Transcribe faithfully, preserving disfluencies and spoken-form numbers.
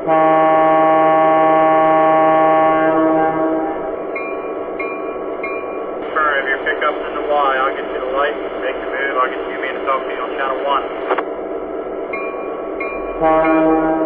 If your pickup's in the Y, I'll get you the light, make the move, I'll get you me to talk to you on channel one.